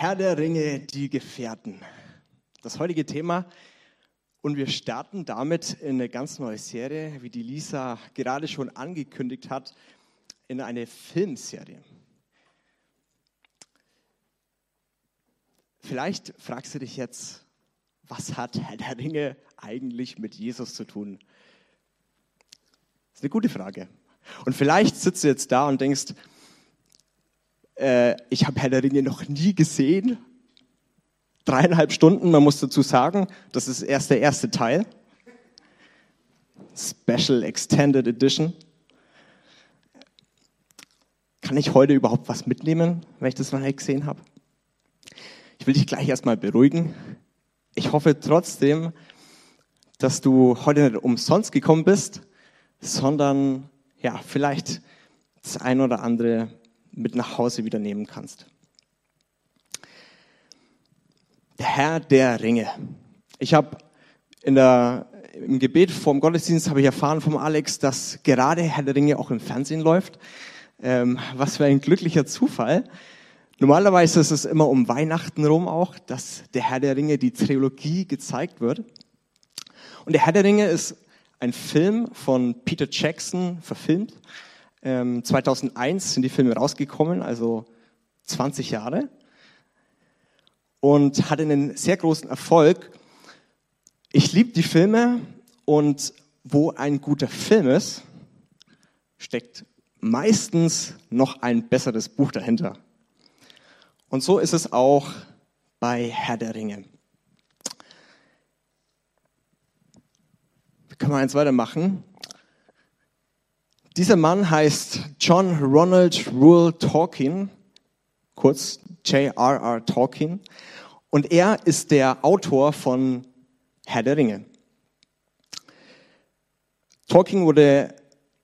Herr der Ringe, die Gefährten. Das heutige Thema. Und wir starten damit in eine ganz neue Serie, wie die Lisa gerade schon angekündigt hat, in eine Filmserie. Vielleicht fragst du dich jetzt, was hat Herr der Ringe eigentlich mit Jesus zu tun? Das ist eine gute Frage. Und vielleicht sitzt du jetzt da und denkst, ich habe Herr der Ringe noch nie gesehen. 3,5 Stunden, man muss dazu sagen, das ist erst der erste Teil. Special Extended Edition. Kann ich heute überhaupt was mitnehmen, wenn ich das noch nicht gesehen habe? Ich will dich gleich erstmal beruhigen. Ich hoffe trotzdem, dass du heute nicht umsonst gekommen bist, sondern ja, vielleicht das ein oder andere mit nach Hause wieder nehmen kannst. Der Herr der Ringe. Ich habe im Gebet vor dem Gottesdienst habe ich erfahren vom Alex, dass gerade Herr der Ringe auch im Fernsehen läuft. Was für ein glücklicher Zufall. Normalerweise ist es immer um Weihnachten rum auch, dass der Herr der Ringe, die Trilogie, gezeigt wird. Und der Herr der Ringe ist ein Film von Peter Jackson verfilmt. 2001 sind die Filme rausgekommen, also 20 Jahre. Und hatte einen sehr großen Erfolg. Ich liebe die Filme und wo ein guter Film ist, steckt meistens noch ein besseres Buch dahinter. Und so ist es auch bei Herr der Ringe. Wir können mal eins weitermachen. Dieser Mann heißt John Ronald Reuel Tolkien, kurz J.R.R. Tolkien. Und er ist der Autor von Herr der Ringe. Tolkien wurde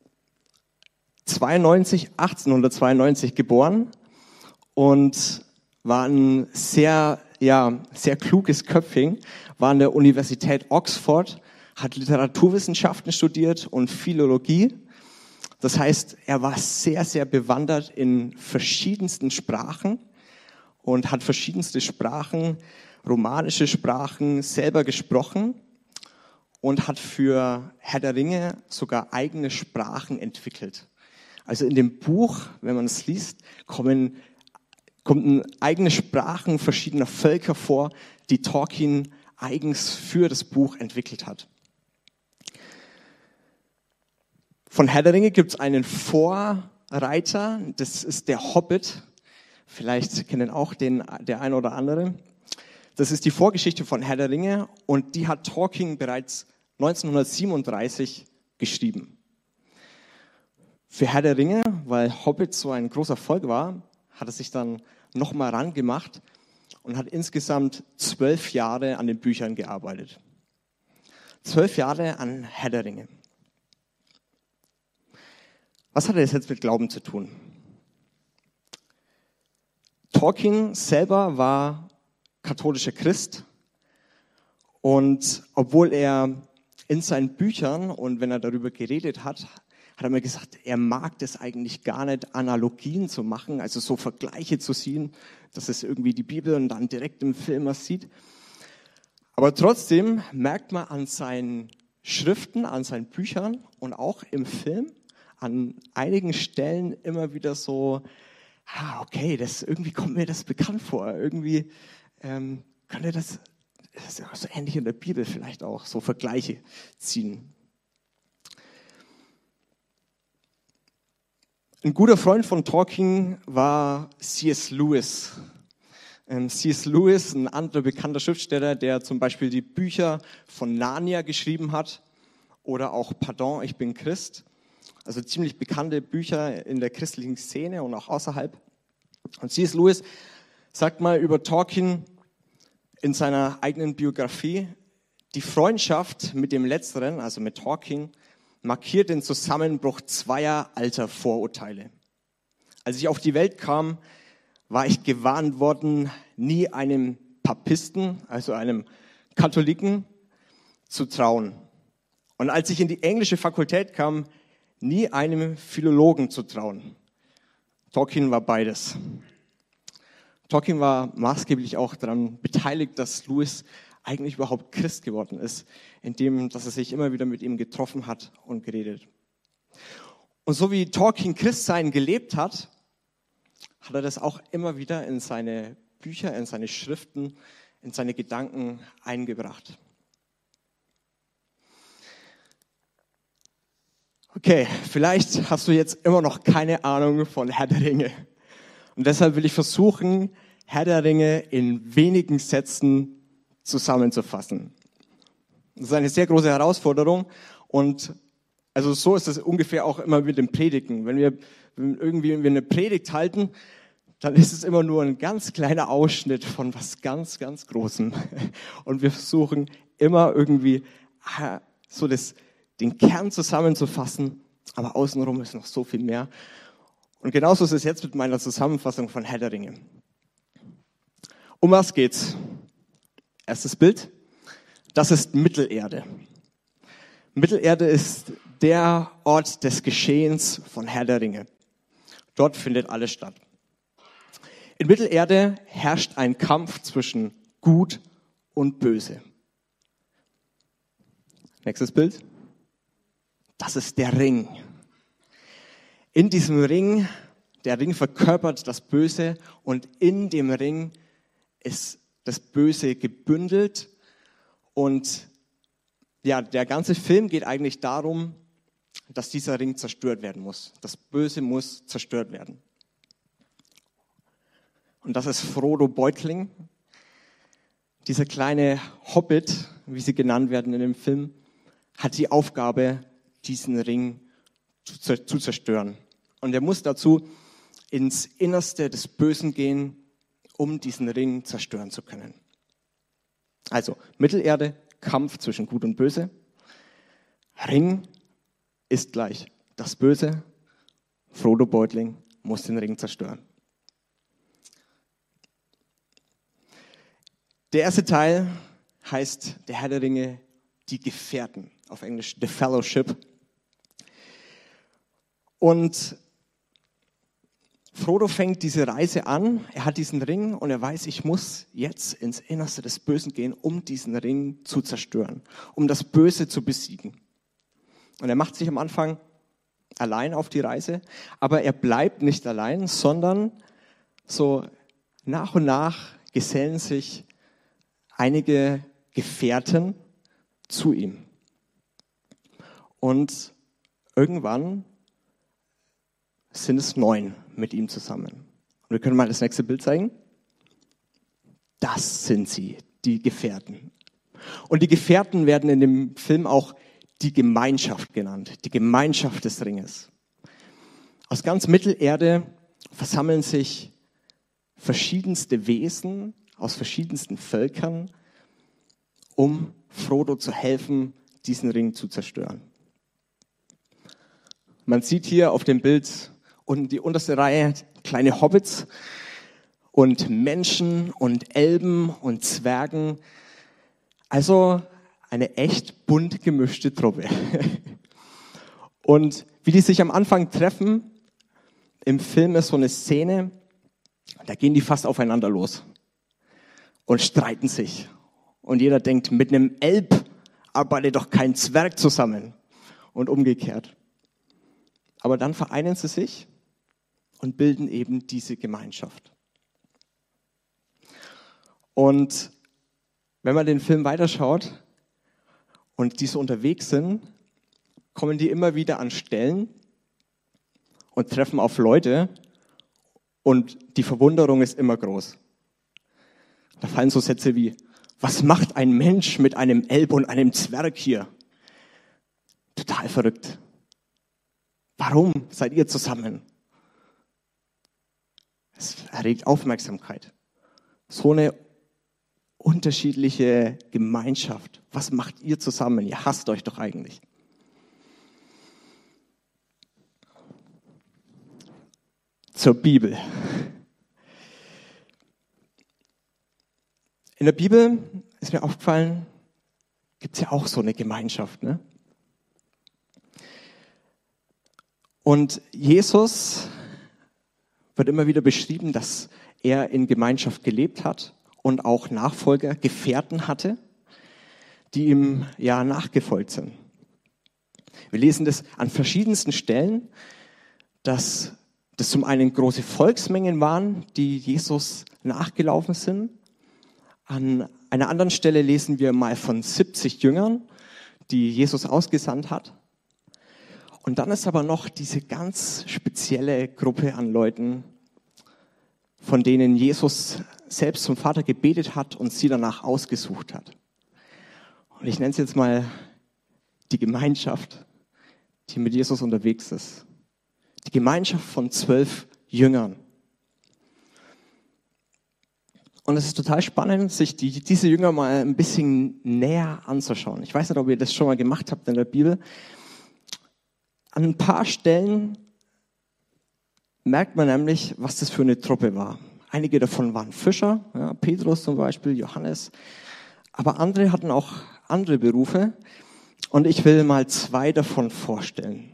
1892 geboren und war ein sehr kluges Köpfchen, war an der Universität Oxford, hat Literaturwissenschaften studiert und Philologie. Das heißt, er war sehr, sehr bewandert in verschiedensten Sprachen und hat verschiedenste Sprachen, romanische Sprachen selber gesprochen und hat für Herr der Ringe sogar eigene Sprachen entwickelt. Also in dem Buch, wenn man es liest, kommen eigene Sprachen verschiedener Völker vor, die Tolkien eigens für das Buch entwickelt hat. Von Herr der Ringe gibt es einen Vorreiter, das ist der Hobbit. Vielleicht kennen auch der ein oder andere. Das ist die Vorgeschichte von Herr der Ringe und die hat Tolkien bereits 1937 geschrieben. Für Herr der Ringe, weil Hobbit so ein großer Erfolg war, hat er sich dann nochmal rangemacht und hat insgesamt 12 Jahre an den Büchern gearbeitet. 12 Jahre an Herr der Ringe. Was hat das jetzt mit Glauben zu tun? Tolkien selber war katholischer Christ und obwohl er in seinen Büchern und wenn er darüber geredet hat er mir gesagt, er mag das eigentlich gar nicht, Analogien zu machen, also so Vergleiche zu ziehen, dass es irgendwie die Bibel und dann direkt im Film was sieht. Aber trotzdem merkt man an seinen Schriften, an seinen Büchern und auch im Film an einigen Stellen immer wieder so, okay, irgendwie kommt mir das bekannt vor. Irgendwie könnte das ist ja so ähnlich in der Bibel vielleicht auch, so Vergleiche ziehen. Ein guter Freund von Tolkien war C.S. Lewis. C.S. Lewis, ein anderer bekannter Schriftsteller, der zum Beispiel die Bücher von Narnia geschrieben hat oder auch Pardon, ich bin Christ. Also ziemlich bekannte Bücher in der christlichen Szene und auch außerhalb. Und C.S. Lewis sagt mal über Tolkien in seiner eigenen Biografie, die Freundschaft mit dem Letzteren, also mit Tolkien, markiert den Zusammenbruch zweier alter Vorurteile. Als ich auf die Welt kam, war ich gewarnt worden, nie einem Papisten, also einem Katholiken, zu trauen. Und als ich in die englische Fakultät kam, nie einem Philologen zu trauen. Tolkien war beides. Tolkien war maßgeblich auch daran beteiligt, dass Lewis eigentlich überhaupt Christ geworden ist, indem, dass er sich immer wieder mit ihm getroffen hat und geredet. Und so wie Tolkien Christsein gelebt hat, hat er das auch immer wieder in seine Bücher, in seine Schriften, in seine Gedanken eingebracht. Okay, vielleicht hast du jetzt immer noch keine Ahnung von Herr der Ringe. Und deshalb will ich versuchen, Herr der Ringe in wenigen Sätzen zusammenzufassen. Das ist eine sehr große Herausforderung und also so ist es ungefähr auch immer mit dem Predigen. Wenn wir eine Predigt halten, dann ist es immer nur ein ganz kleiner Ausschnitt von was ganz, ganz Großem. Und wir versuchen immer irgendwie so den Kern zusammenzufassen, aber außenrum ist noch so viel mehr. Und genauso ist es jetzt mit meiner Zusammenfassung von Herr der Ringe. Um was geht's? Erstes Bild. Das ist Mittelerde. Mittelerde ist der Ort des Geschehens von Herr der Ringe. Dort findet alles statt. In Mittelerde herrscht ein Kampf zwischen Gut und Böse. Nächstes Bild. Das ist der Ring. In diesem Ring, der Ring verkörpert das Böse und in dem Ring ist das Böse gebündelt. Und ja, der ganze Film geht eigentlich darum, dass dieser Ring zerstört werden muss. Das Böse muss zerstört werden. Und das ist Frodo Beutling. Dieser kleine Hobbit, wie sie genannt werden in dem Film, hat die Aufgabe, diesen Ring zu zerstören. Und er muss dazu ins Innerste des Bösen gehen, um diesen Ring zerstören zu können. Also Mittelerde, Kampf zwischen Gut und Böse. Ring ist gleich das Böse. Frodo Beutling muss den Ring zerstören. Der erste Teil heißt der Herr der Ringe, die Gefährten, auf Englisch The Fellowship. Und Frodo fängt diese Reise an, er hat diesen Ring und er weiß, ich muss jetzt ins Innerste des Bösen gehen, um diesen Ring zu zerstören, um das Böse zu besiegen. Und er macht sich am Anfang allein auf die Reise, aber er bleibt nicht allein, sondern so nach und nach gesellen sich einige Gefährten zu ihm. Und irgendwann sind es 9 mit ihm zusammen. Und wir können mal das nächste Bild zeigen. Das sind sie, die Gefährten. Und die Gefährten werden in dem Film auch die Gemeinschaft genannt, die Gemeinschaft des Ringes. Aus ganz Mittelerde versammeln sich verschiedenste Wesen aus verschiedensten Völkern, um Frodo zu helfen, diesen Ring zu zerstören. Man sieht hier auf dem Bild unten die unterste Reihe kleine Hobbits und Menschen und Elben und Zwergen. Also eine echt bunt gemischte Truppe. Und wie die sich am Anfang treffen, im Film ist so eine Szene, da gehen die fast aufeinander los und streiten sich. Und jeder denkt, mit einem Elb arbeitet doch kein Zwerg zusammen. Und umgekehrt. Aber dann vereinen sie sich und bilden eben diese Gemeinschaft. Und wenn man den Film weiterschaut und die so unterwegs sind, kommen die immer wieder an Stellen und treffen auf Leute und die Verwunderung ist immer groß. Da fallen so Sätze wie, was macht ein Mensch mit einem Elb und einem Zwerg hier? Total verrückt. Warum seid ihr zusammen? Es erregt Aufmerksamkeit. So eine unterschiedliche Gemeinschaft. Was macht ihr zusammen? Ihr hasst euch doch eigentlich. Zur Bibel. In der Bibel ist mir aufgefallen, gibt es ja auch so eine Gemeinschaft, ne? Und Jesus wird immer wieder beschrieben, dass er in Gemeinschaft gelebt hat und auch Nachfolger, Gefährten hatte, die ihm ja nachgefolgt sind. Wir lesen das an verschiedensten Stellen, dass das zum einen große Volksmengen waren, die Jesus nachgelaufen sind. An einer anderen Stelle lesen wir mal von 70 Jüngern, die Jesus ausgesandt hat. Und dann ist aber noch diese ganz spezielle Gruppe an Leuten, von denen Jesus selbst zum Vater gebetet hat und sie danach ausgesucht hat. Und ich nenne es jetzt mal die Gemeinschaft, die mit Jesus unterwegs ist. Die Gemeinschaft von 12 Jüngern. Und es ist total spannend, sich diese Jünger mal ein bisschen näher anzuschauen. Ich weiß nicht, ob ihr das schon mal gemacht habt in der Bibel. An ein paar Stellen merkt man nämlich, was das für eine Truppe war. Einige davon waren Fischer, ja, Petrus zum Beispiel, Johannes. Aber andere hatten auch andere Berufe. Und ich will mal 2 davon vorstellen.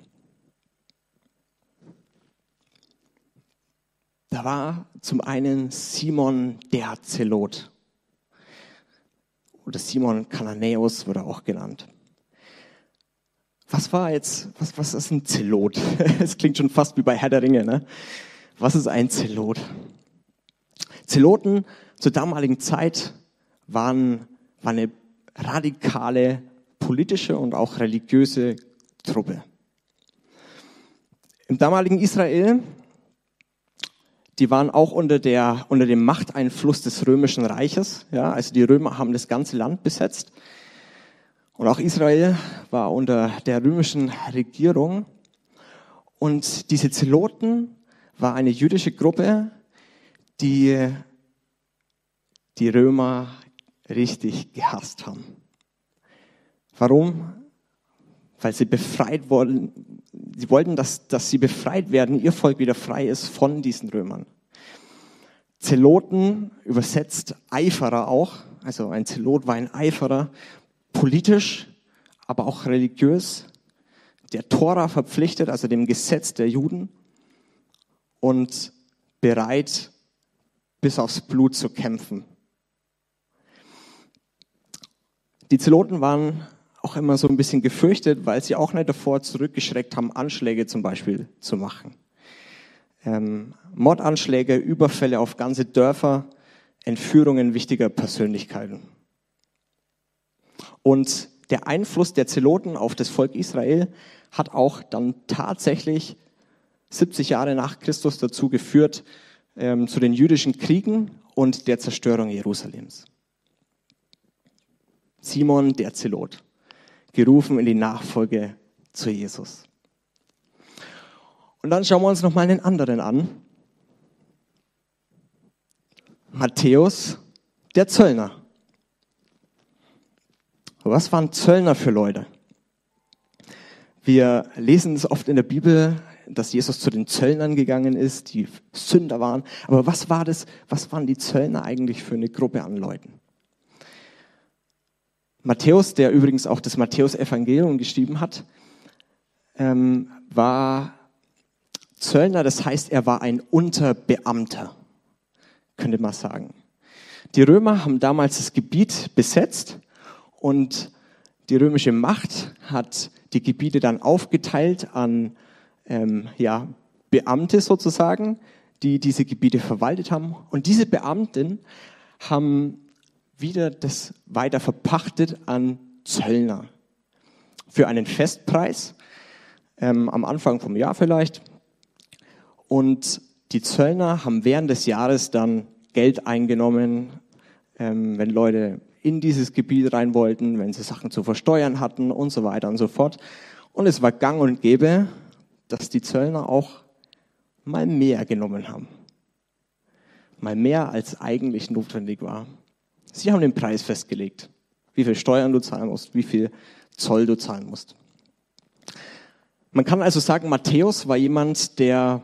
Da war zum einen Simon der Zelot. Oder Simon Kananäus wurde auch genannt. Was ist ein Zelot? Es klingt schon fast wie bei Herr der Ringe, ne? Was ist ein Zelot? Zeloten zur damaligen Zeit waren eine radikale politische und auch religiöse Truppe. Im damaligen Israel, die waren auch unter dem Machteinfluss des römischen Reiches. Ja, also die Römer haben das ganze Land besetzt. Und auch Israel war unter der römischen Regierung. Und diese Zeloten war eine jüdische Gruppe, die die Römer richtig gehasst haben. Warum? Weil sie befreit wurden. Sie wollten, dass sie befreit werden, ihr Volk wieder frei ist von diesen Römern. Zeloten, übersetzt Eiferer auch. Also ein Zelot war ein Eiferer, politisch, aber auch religiös. Der Tora verpflichtet, also dem Gesetz der Juden. Und bereit, bis aufs Blut zu kämpfen. Die Zeloten waren auch immer so ein bisschen gefürchtet, weil sie auch nicht davor zurückgeschreckt haben, Anschläge zum Beispiel zu machen. Mordanschläge, Überfälle auf ganze Dörfer, Entführungen wichtiger Persönlichkeiten. Und der Einfluss der Zeloten auf das Volk Israel hat auch dann tatsächlich 70 Jahre nach Christus dazu geführt, zu den jüdischen Kriegen und der Zerstörung Jerusalems. Simon der Zelot, gerufen in die Nachfolge zu Jesus. Und dann schauen wir uns noch mal einen anderen an. Matthäus, der Zöllner. Was waren Zöllner für Leute? Wir lesen es oft in der Bibel, dass Jesus zu den Zöllnern gegangen ist, die Sünder waren. Aber was waren die Zöllner eigentlich für eine Gruppe an Leuten? Matthäus, der übrigens auch das Matthäus-Evangelium geschrieben hat, war Zöllner, das heißt, er war ein Unterbeamter, könnte man sagen. Die Römer haben damals das Gebiet besetzt und die römische Macht hat die Gebiete dann aufgeteilt an Beamte sozusagen, die diese Gebiete verwaltet haben. Und diese Beamten haben wieder das weiter verpachtet an Zöllner für einen Festpreis, am Anfang vom Jahr vielleicht. Und die Zöllner haben während des Jahres dann Geld eingenommen, wenn Leute in dieses Gebiet rein wollten, wenn sie Sachen zu versteuern hatten und so weiter und so fort. Und es war gang und gäbe, dass die Zöllner auch mal mehr genommen haben. Mal mehr als eigentlich notwendig war. Sie haben den Preis festgelegt, wie viel Steuern du zahlen musst, wie viel Zoll du zahlen musst. Man kann also sagen, Matthäus war jemand, der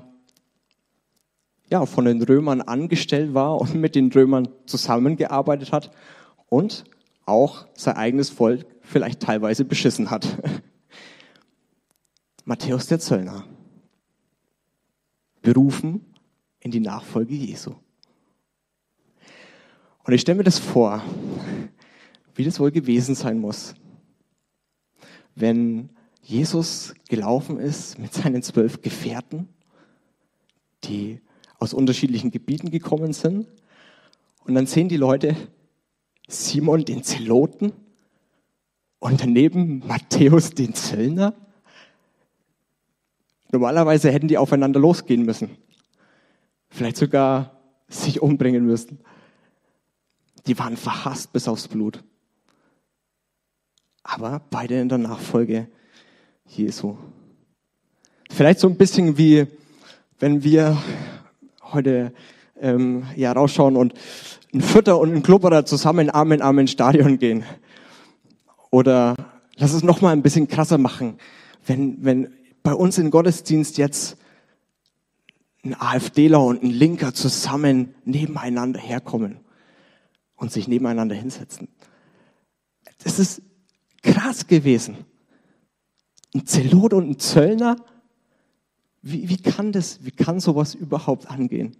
von den Römern angestellt war und mit den Römern zusammengearbeitet hat und auch sein eigenes Volk vielleicht teilweise beschissen hat. Matthäus der Zöllner, berufen in die Nachfolge Jesu. Und ich stelle mir das vor, wie das wohl gewesen sein muss, wenn Jesus gelaufen ist mit seinen 12 Gefährten, die aus unterschiedlichen Gebieten gekommen sind. Und dann sehen die Leute Simon den Zeloten und daneben Matthäus den Zöllner. Normalerweise hätten die aufeinander losgehen müssen. Vielleicht sogar sich umbringen müssen. Die waren verhasst bis aufs Blut. Aber beide in der Nachfolge Jesu. Vielleicht so ein bisschen wie, wenn wir heute rausschauen und ein Vierter und ein Klubberer zusammen Arm in Arm ins Stadion gehen. Oder lass es noch mal ein bisschen krasser machen. Wenn bei uns im Gottesdienst jetzt ein AfDler und ein Linker zusammen nebeneinander herkommen und sich nebeneinander hinsetzen. Das ist krass gewesen. Ein Zelot und ein Zöllner, wie kann sowas überhaupt angehen?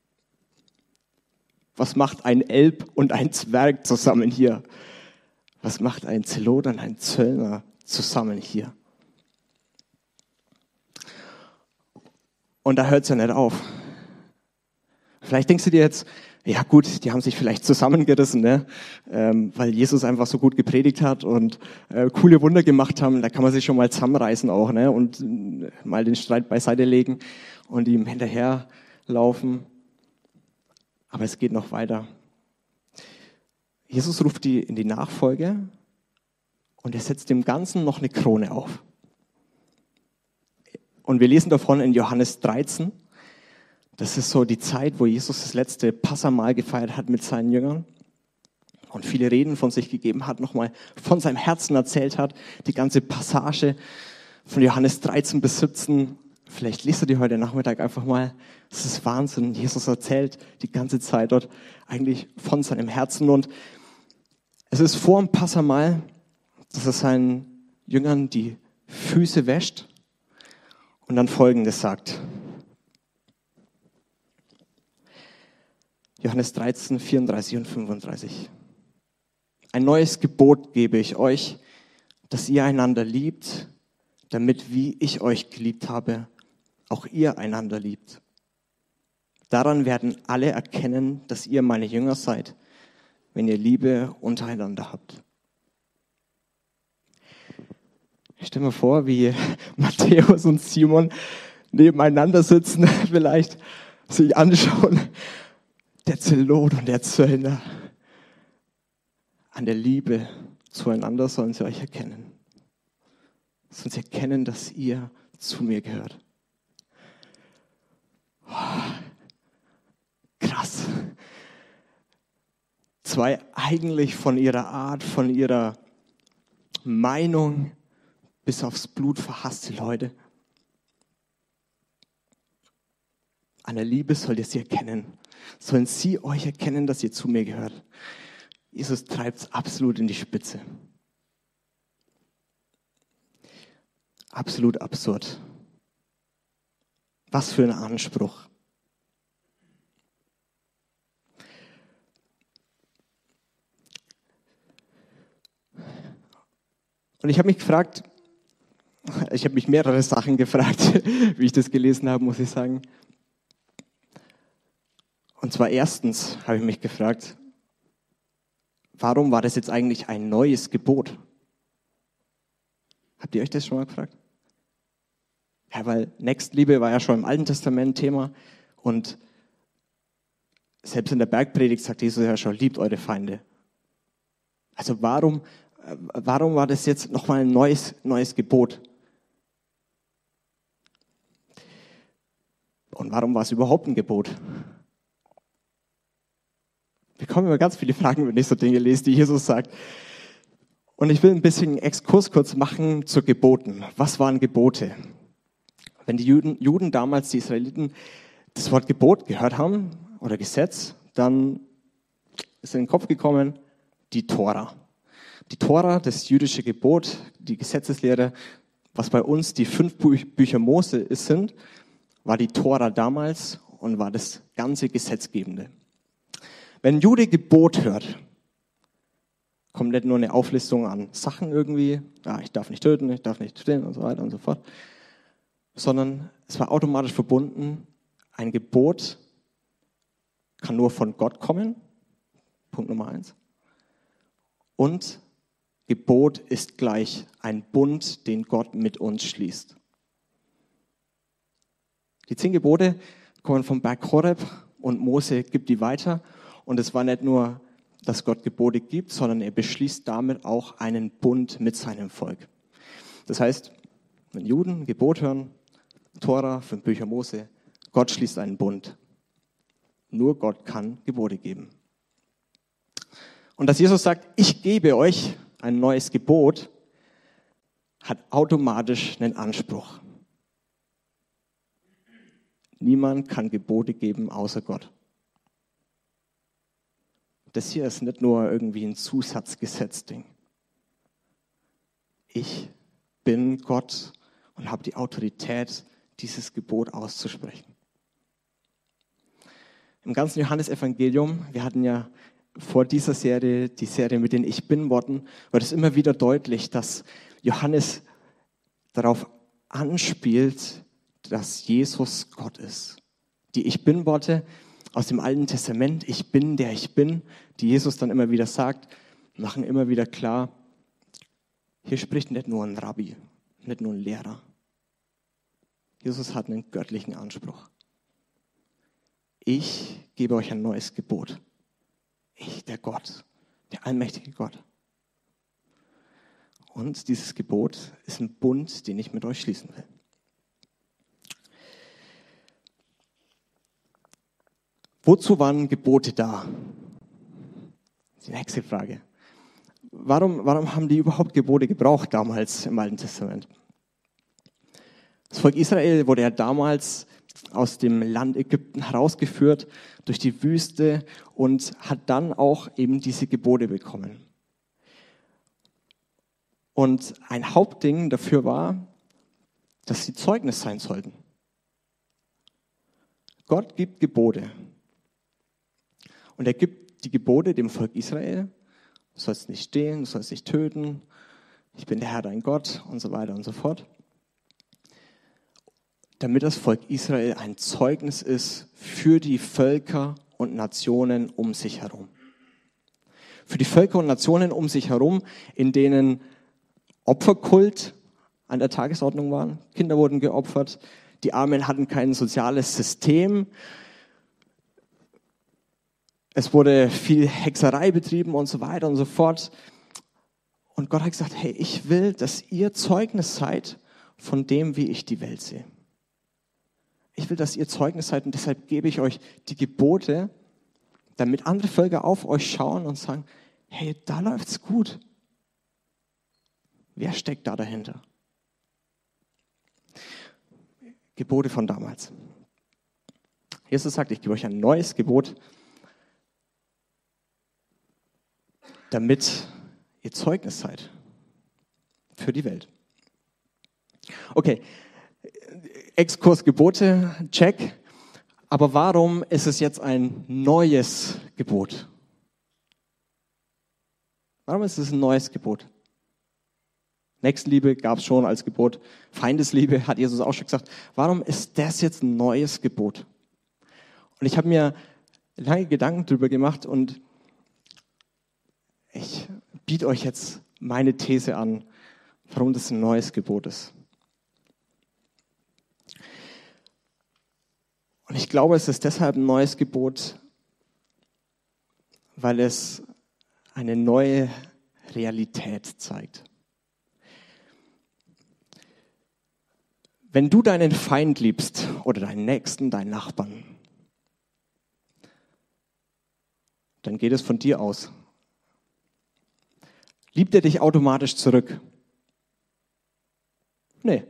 Was macht ein Elb und ein Zwerg zusammen hier? Was macht ein Zelot und ein Zöllner zusammen hier? Und da hört es ja nicht auf. Vielleicht denkst du dir jetzt, ja gut, die haben sich vielleicht zusammengerissen, ne? Weil Jesus einfach so gut gepredigt hat und coole Wunder gemacht haben. Da kann man sich schon mal zusammenreißen auch, ne? Und mal den Streit beiseite legen und ihm hinterherlaufen. Aber es geht noch weiter. Jesus ruft die in die Nachfolge und er setzt dem Ganzen noch eine Krone auf. Und wir lesen davon in Johannes 13. Das ist so die Zeit, wo Jesus das letzte Passamahl gefeiert hat mit seinen Jüngern und viele Reden von sich gegeben hat, nochmal von seinem Herzen erzählt hat. Die ganze Passage von Johannes 13 bis 17, vielleicht liest du die heute Nachmittag einfach mal. Das ist Wahnsinn. Jesus erzählt die ganze Zeit dort eigentlich von seinem Herzen. Und es ist vor dem Passamahl, dass er seinen Jüngern die Füße wäscht und dann Folgendes sagt. Johannes 13, 34 und 35. Ein neues Gebot gebe ich euch, dass ihr einander liebt, damit, wie ich euch geliebt habe, auch ihr einander liebt. Daran werden alle erkennen, dass ihr meine Jünger seid, wenn ihr Liebe untereinander habt. Ich stelle mir vor, wie Matthäus und Simon nebeneinander sitzen, vielleicht sich anschauen. Der Zelot und der Zöllner. An der Liebe zueinander sollen sie euch erkennen. Sollen sie erkennen, dass ihr zu mir gehört. Krass. Zwei eigentlich von ihrer Art, von ihrer Meinung bis aufs Blut verhasste Leute. An der Liebe sollt ihr sie erkennen. Sollen sie euch erkennen, dass ihr zu mir gehört. Jesus treibt es absolut in die Spitze. Absolut absurd. Was für ein Anspruch. Und ich habe mich mehrere Sachen gefragt, wie ich das gelesen habe, muss ich sagen. Und zwar erstens habe ich mich gefragt, warum war das jetzt eigentlich ein neues Gebot? Habt ihr euch das schon mal gefragt? Ja, weil Nächstenliebe war ja schon im Alten Testament Thema und selbst in der Bergpredigt sagt Jesus ja schon, liebt eure Feinde. Also warum war das jetzt nochmal ein neues Gebot? Und warum war es überhaupt ein Gebot? Wir bekommen immer ganz viele Fragen, wenn ich so Dinge lese, die Jesus sagt. Und ich will ein bisschen einen Exkurs kurz machen zu Geboten. Was waren Gebote? Wenn die Juden damals, die Israeliten, das Wort Gebot gehört haben oder Gesetz, dann ist in den Kopf gekommen die Tora. Die Tora, das jüdische Gebot, die Gesetzeslehre, was bei uns die 5 Bücher Mose sind, war die Tora damals und war das ganze Gesetzgebende. Wenn ein Jude Gebot hört, kommt nicht nur eine Auflistung an Sachen irgendwie, ich darf nicht töten, ich darf nicht stehlen und so weiter und so fort, sondern es war automatisch verbunden, ein Gebot kann nur von Gott kommen, Punkt Nummer 1. Und Gebot ist gleich ein Bund, den Gott mit uns schließt. Die 10 Gebote kommen vom Berg Horeb und Mose gibt die weiter. Und es war nicht nur, dass Gott Gebote gibt, sondern er beschließt damit auch einen Bund mit seinem Volk. Das heißt, wenn Juden ein Gebot hören, Tora, 5 Bücher Mose, Gott schließt einen Bund. Nur Gott kann Gebote geben. Und dass Jesus sagt, ich gebe euch ein neues Gebot, hat automatisch einen Anspruch. Niemand kann Gebote geben außer Gott. Das hier ist nicht nur irgendwie ein Zusatzgesetzding. Ich bin Gott und habe die Autorität, dieses Gebot auszusprechen. Im ganzen Johannesevangelium, wir hatten ja vor dieser Serie, die Serie mit den Ich Bin-Worten, wird es immer wieder deutlich, dass Johannes darauf anspielt, dass Jesus Gott ist. Die Ich Bin-Worte aus dem Alten Testament, ich bin, der ich bin, die Jesus dann immer wieder sagt, machen immer wieder klar, hier spricht nicht nur ein Rabbi, nicht nur ein Lehrer. Jesus hat einen göttlichen Anspruch. Ich gebe euch ein neues Gebot. Ich, der Gott, der allmächtige Gott. Und dieses Gebot ist ein Bund, den ich mit euch schließen will. Wozu waren Gebote da? Die nächste Frage. Warum haben die überhaupt Gebote gebraucht damals im Alten Testament? Das Volk Israel wurde ja damals aus dem Land Ägypten herausgeführt durch die Wüste und hat dann auch eben diese Gebote bekommen. Und ein Hauptding dafür war, dass sie Zeugnis sein sollten. Gott gibt Gebote. Und er gibt die Gebote dem Volk Israel. Du sollst nicht stehlen, du sollst nicht töten, ich bin der Herr dein Gott und so weiter und so fort. Damit das Volk Israel ein Zeugnis ist für die Völker und Nationen um sich herum. Für die Völker und Nationen um sich herum, in denen Opferkult an der Tagesordnung waren. Kinder wurden geopfert, die Armen hatten kein soziales System. Es wurde viel Hexerei betrieben und so weiter und so fort. Und Gott hat gesagt, hey, ich will, dass ihr Zeugnis seid von dem, wie ich die Welt sehe. Ich will, dass ihr Zeugnis seid und deshalb gebe ich euch die Gebote, damit andere Völker auf euch schauen und sagen, hey, da läuft's gut. Wer steckt da dahinter? Gebote von damals. Jesus sagt, ich gebe euch ein neues Gebot, damit ihr Zeugnis seid für die Welt. Okay, Exkurs Gebote, check. Aber warum ist es jetzt ein neues Gebot? Warum ist es ein neues Gebot? Nächstenliebe gab es schon als Gebot. Feindesliebe hat Jesus auch schon gesagt. Warum ist das jetzt ein neues Gebot? Und ich habe mir lange Gedanken darüber gemacht und ich biete euch jetzt meine These an, warum das ein neues Gebot ist. Und ich glaube, es ist deshalb ein neues Gebot, weil es eine neue Realität zeigt. Wenn du deinen Feind liebst oder deinen Nächsten, deinen Nachbarn, dann geht es von dir aus. Liebt er dich automatisch zurück? Nee.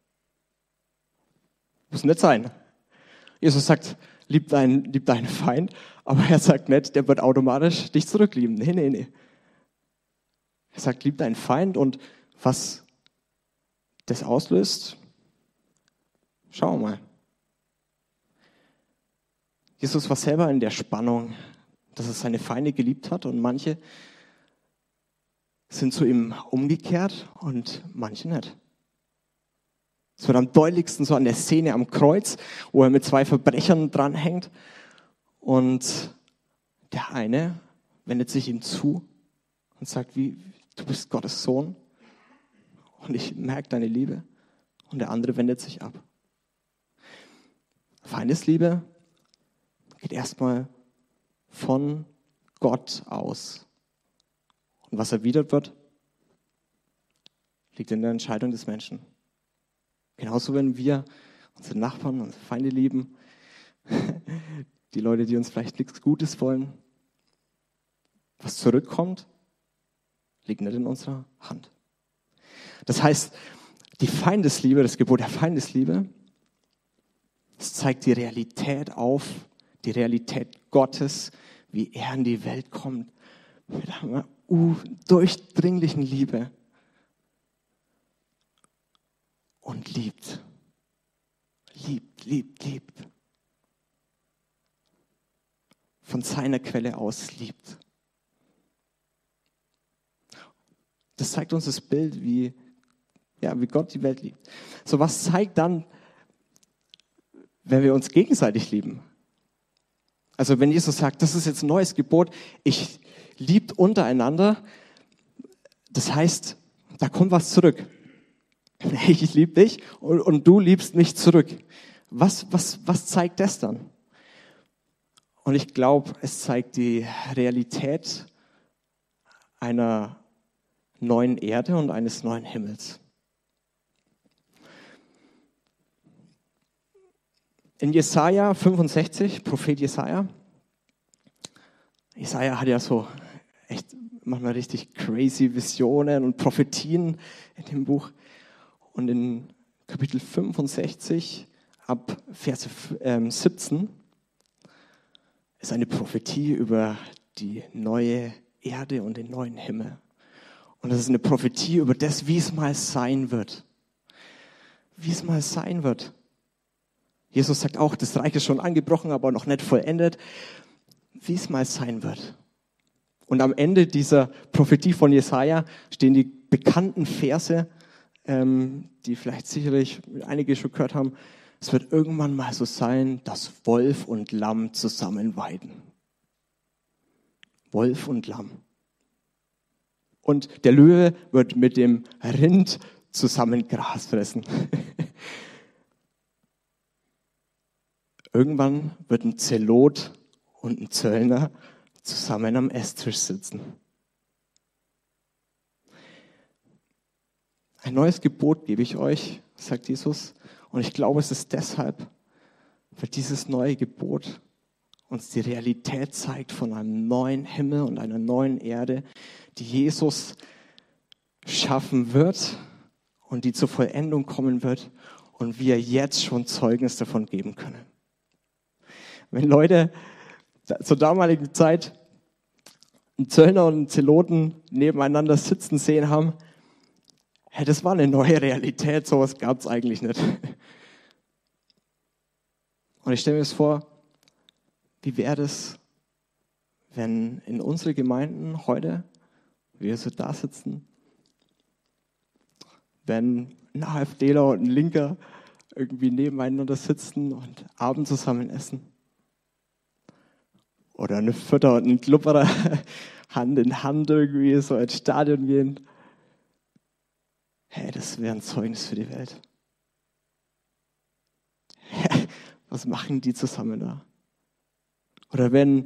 Muss nicht sein. Jesus sagt, lieb deinen Feind, aber er sagt nicht, der wird automatisch dich zurücklieben. Nee. Er sagt, lieb deinen Feind und was das auslöst, schauen wir mal. Jesus war selber in der Spannung dass er seine Feinde geliebt hat und manche sind zu ihm umgekehrt und manche nicht. Es wird am deutlichsten so an der Szene am Kreuz, wo er mit 2 Verbrechern dranhängt und der eine wendet sich ihm zu und sagt, du bist Gottes Sohn und ich merke deine Liebe, und der andere wendet sich ab. Feindesliebe geht erstmal von Gott aus. Und was erwidert wird, liegt in der Entscheidung des Menschen. Genauso, wenn wir unsere Nachbarn, unsere Feinde lieben, die Leute, die uns vielleicht nichts Gutes wollen, was zurückkommt, liegt nicht in unserer Hand. Das heißt, die Feindesliebe, das Gebot der Feindesliebe, es zeigt die Realität auf, die Realität Gottes, wie er in die Welt kommt, mit einer durchdringlichen Liebe und liebt. Liebt. Von seiner Quelle aus liebt. Das zeigt uns das Bild, wie Gott die Welt liebt. So, was zeigt dann, wenn wir uns gegenseitig lieben? Also wenn Jesus sagt, das ist jetzt ein neues Gebot, ich liebt untereinander, das heißt, da kommt was zurück. Ich liebe dich und du liebst mich zurück. Was zeigt das dann? Und ich glaube, es zeigt die Realität einer neuen Erde und eines neuen Himmels. In Jesaja 65, Prophet Jesaja hat ja so echt manchmal richtig crazy Visionen und Prophetien in dem Buch. Und in Kapitel 65 ab Vers 17 ist eine Prophetie über die neue Erde und den neuen Himmel. Und das ist eine Prophetie über das, wie es mal sein wird. Wie es mal sein wird. Jesus sagt auch, das Reich ist schon angebrochen, aber noch nicht vollendet, wie es mal sein wird. Und am Ende dieser Prophetie von Jesaja stehen die bekannten Verse, die vielleicht sicherlich einige schon gehört haben. Es wird irgendwann mal so sein, dass Wolf und Lamm zusammen weiden. Wolf und Lamm. Und der Löwe wird mit dem Rind zusammen Gras fressen. Irgendwann wird ein Zelot und ein Zöllner zusammen am Esstisch sitzen. Ein neues Gebot gebe ich euch, sagt Jesus. Und ich glaube, es ist deshalb, weil dieses neue Gebot uns die Realität zeigt von einem neuen Himmel und einer neuen Erde, die Jesus schaffen wird und die zur Vollendung kommen wird und wir jetzt schon Zeugnis davon geben können. Wenn Leute zur damaligen Zeit einen Zöllner und einen Zeloten nebeneinander sitzen sehen haben, das war eine neue Realität, sowas gab es eigentlich nicht. Und ich stelle mir das vor, wie wäre das, wenn in unsere Gemeinden heute, wir so da sitzen, wenn ein AfDler und ein Linker irgendwie nebeneinander sitzen und Abend zusammen essen. Oder eine Vierter und ein Klupperer Hand in Hand irgendwie so ins Stadion gehen. Das wäre ein Zeugnis für die Welt. Was machen die zusammen da? Oder wenn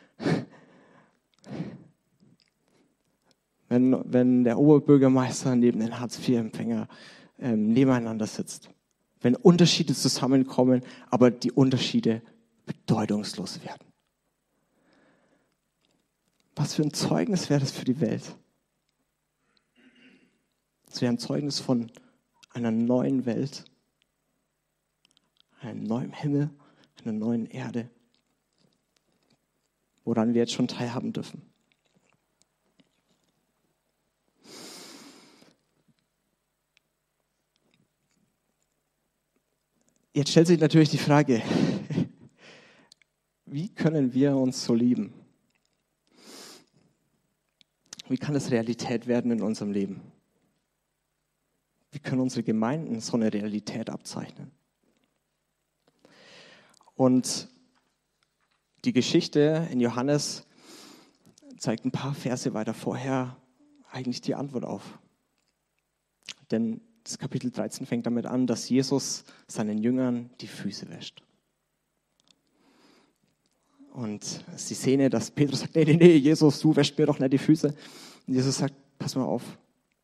der Oberbürgermeister neben den Hartz-IV-Empfänger nebeneinander sitzt. Wenn Unterschiede zusammenkommen, aber die Unterschiede bedeutungslos werden. Was für ein Zeugnis wäre das für die Welt? Es wäre ein Zeugnis von einer neuen Welt, einem neuen Himmel, einer neuen Erde, woran wir jetzt schon teilhaben dürfen. Jetzt stellt sich natürlich die Frage, wie können wir uns so lieben? Wie kann das Realität werden in unserem Leben? Wie können unsere Gemeinden so eine Realität abzeichnen? Und die Geschichte in Johannes zeigt ein paar Verse weiter vorher eigentlich die Antwort auf. Denn das Kapitel 13 fängt damit an, dass Jesus seinen Jüngern die Füße wäscht. Und es ist die Szene, dass Petrus sagt, nee, Jesus, du wäschst mir doch nicht die Füße. Und Jesus sagt, pass mal auf,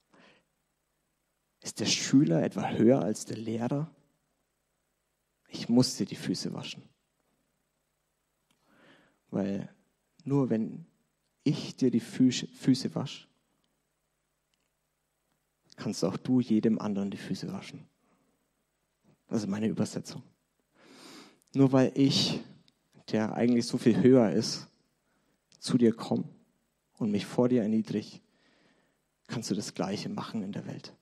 ist der Schüler etwa höher als der Lehrer? Ich muss dir die Füße waschen. Weil nur wenn ich dir die Füße wasche, kannst auch du jedem anderen die Füße waschen. Das ist meine Übersetzung. Nur weil ich, der eigentlich so viel höher ist, zu dir komme und mich vor dir erniedrige, kannst du das Gleiche machen in der Welt.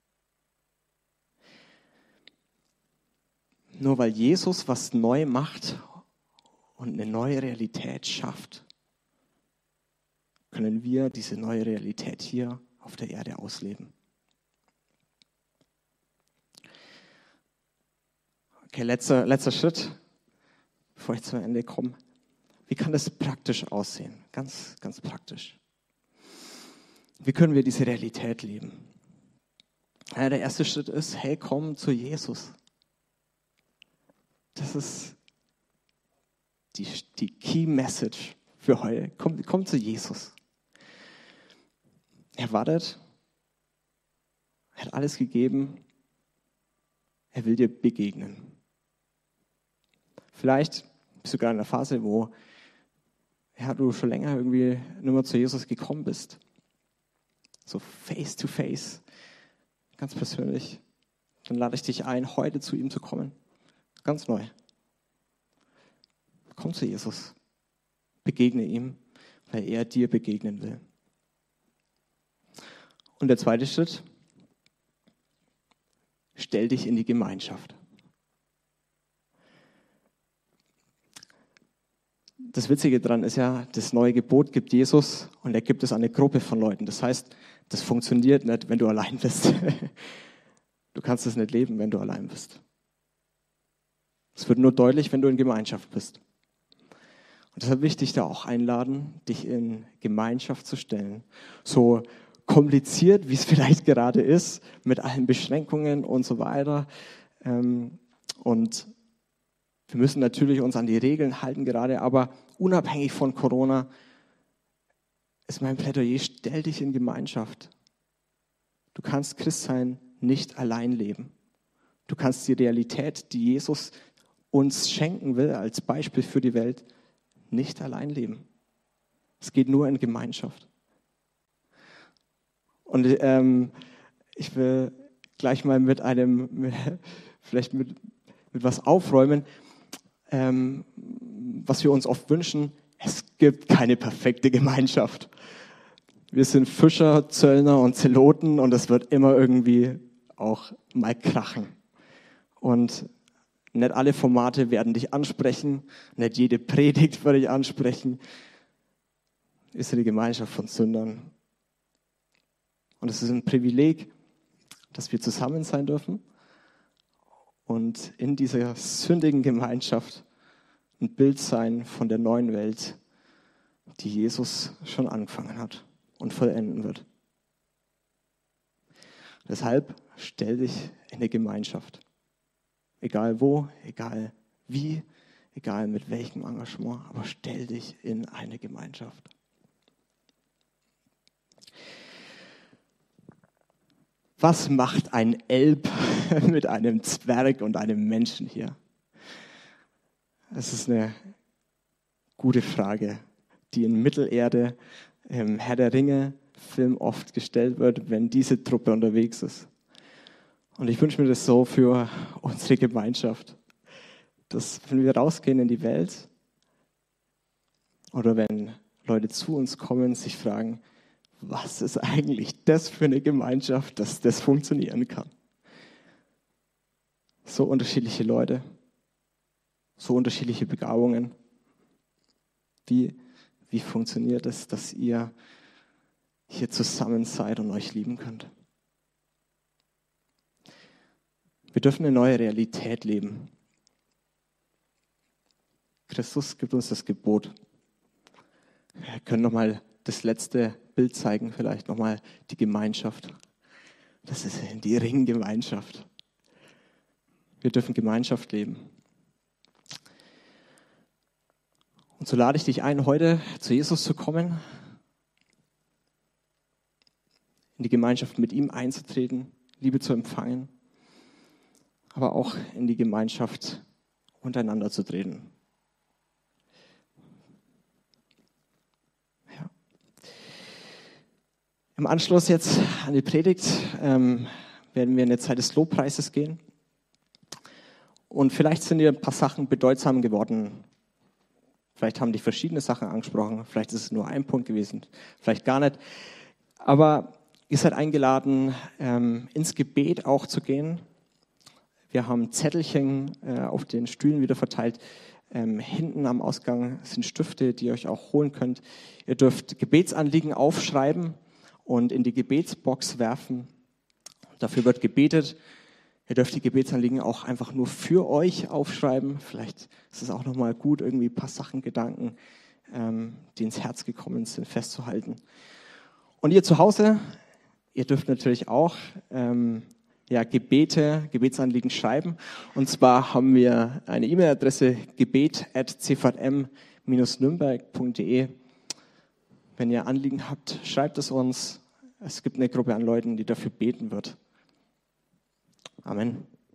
Nur weil Jesus was neu macht und eine neue Realität schafft, können wir diese neue Realität hier auf der Erde ausleben. Okay, letzter Schritt, bevor ich zum Ende komme. Wie kann das praktisch aussehen? Ganz, ganz praktisch. Wie können wir diese Realität leben? Ja, der erste Schritt ist, hey, komm zu Jesus. Das ist die Key Message für heute. Komm zu Jesus. Er wartet. Er hat alles gegeben. Er will dir begegnen. Vielleicht bist du gerade in einer Phase, wo du schon länger irgendwie nicht mehr zu Jesus gekommen bist. So face to face, ganz persönlich. Dann lade ich dich ein, heute zu ihm zu kommen. Ganz neu. Komm zu Jesus. Begegne ihm, weil er dir begegnen will. Und der zweite Schritt, stell dich in die Gemeinschaft. Das Witzige daran ist ja, das neue Gebot gibt Jesus und er gibt es an eine Gruppe von Leuten. Das heißt, das funktioniert nicht, wenn du allein bist. Du kannst es nicht leben, wenn du allein bist. Es wird nur deutlich, wenn du in Gemeinschaft bist. Und deshalb will ich dich da auch einladen, dich in Gemeinschaft zu stellen. So kompliziert, wie es vielleicht gerade ist, mit allen Beschränkungen und so weiter. Und wir müssen natürlich uns an die Regeln halten gerade, aber unabhängig von Corona ist mein Plädoyer, stell dich in Gemeinschaft. Du kannst Christsein nicht allein leben. Du kannst die Realität, die Jesus uns schenken will, als Beispiel für die Welt, nicht allein leben. Es geht nur in Gemeinschaft. Und ich will gleich mal mit was aufräumen, was wir uns oft wünschen. Es gibt keine perfekte Gemeinschaft. Wir sind Fischer, Zöllner und Zeloten und es wird immer irgendwie auch mal krachen. Und nicht alle Formate werden dich ansprechen, nicht jede Predigt wird dich ansprechen. Wir sind die Gemeinschaft von Sündern. Und es ist ein Privileg, dass wir zusammen sein dürfen und in dieser sündigen Gemeinschaft ein Bild sein von der neuen Welt, die Jesus schon angefangen hat und vollenden wird. Deshalb stell dich in eine Gemeinschaft. Egal wo, egal wie, egal mit welchem Engagement, aber stell dich in eine Gemeinschaft. Was macht ein Elb mit einem Zwerg und einem Menschen hier? Das ist eine gute Frage, die in Mittelerde im Herr der Ringe-Film oft gestellt wird, wenn diese Truppe unterwegs ist. Und ich wünsche mir das so für unsere Gemeinschaft, dass wenn wir rausgehen in die Welt oder wenn Leute zu uns kommen, sich fragen, was ist eigentlich das für eine Gemeinschaft, dass das funktionieren kann? So unterschiedliche Leute, so unterschiedliche Begabungen. Wie funktioniert es, dass ihr hier zusammen seid und euch lieben könnt. Wir dürfen eine neue Realität leben. Christus gibt uns das Gebot. Wir können nochmal das letzte Bild zeigen, vielleicht nochmal die Gemeinschaft. Das ist die Ringgemeinschaft. Wir dürfen Gemeinschaft leben. Und so lade ich dich ein, heute zu Jesus zu kommen, in die Gemeinschaft mit ihm einzutreten, Liebe zu empfangen, aber auch in die Gemeinschaft untereinander zu treten. Ja. Im Anschluss jetzt an die Predigt werden wir in eine Zeit des Lobpreises gehen. Und vielleicht sind dir ein paar Sachen bedeutsam geworden. Vielleicht haben dich verschiedene Sachen angesprochen. Vielleicht ist es nur ein Punkt gewesen, vielleicht gar nicht. Aber ihr seid eingeladen, ins Gebet auch zu gehen. Wir haben Zettelchen auf den Stühlen wieder verteilt. Hinten am Ausgang sind Stifte, die ihr euch auch holen könnt. Ihr dürft Gebetsanliegen aufschreiben und in die Gebetsbox werfen. Dafür wird gebetet. Ihr dürft die Gebetsanliegen auch einfach nur für euch aufschreiben. Vielleicht ist es auch nochmal gut, irgendwie ein paar Sachen, Gedanken, die ins Herz gekommen sind, festzuhalten. Und ihr zu Hause, ihr dürft natürlich auch Gebetsanliegen schreiben. Und zwar haben wir eine E-Mail-Adresse gebet@cvm-nürnberg.de. Wenn ihr Anliegen habt, schreibt es uns. Es gibt eine Gruppe an Leuten, die dafür beten wird. Amen.